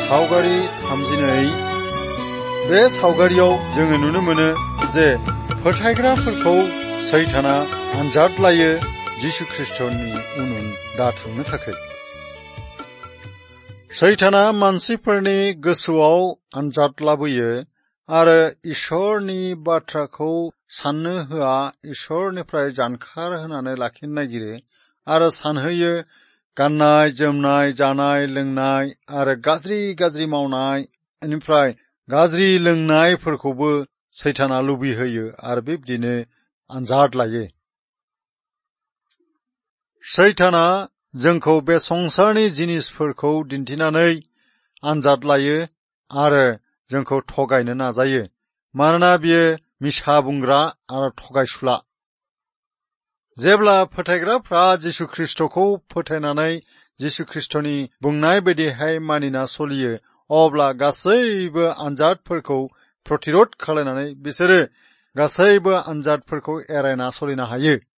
सावगारि 32 बे सावगारियाव जोङो नुनो मोनो जे फोथायग्राफोरखौ सैताना आनजाद लायो जिसु ख्रिस्टनि उन दा थांनो थाखाय। सैताना मानसिफोरनि गोसोआव आनजाद लाबोयो आरो इसोरनि बाथ्राखौ साननो होआ, इसोरनिफ्राय जानखार होनानै लाखिनो नागिरो आरो सानहोयो गाननाय जोमनाय, जानाय लोंनाय आरो गाज्रि मावनाय, बेनिफ्राय गाज्रि लोंनायफोरखौबो सैताना लुबैहोयो आरो बेबायदिनो आनजाद लायो। सैताना जोंखौ बे संसारनि जिनिसफोरखौ दिन्थिनानै आनजाद लायो आरो जोंखौ थगायनो नाजायो, मानोना बियो मिसा बुंग्रा आरो थगायसुला। जेब्ला फोथायग्राफ्रा जिसु ख्रिस्टखौ फोथायनानै जिसु ख्रिस्टनि बुंनाय बायदिहाय मानिना सोलियो, अब्ला गासैबो आनजादफोरखौ प्रतिर'ध खालामनानै बिसोरो गासैबो आनजादफोरखौ एरायना सोलिनो हायो।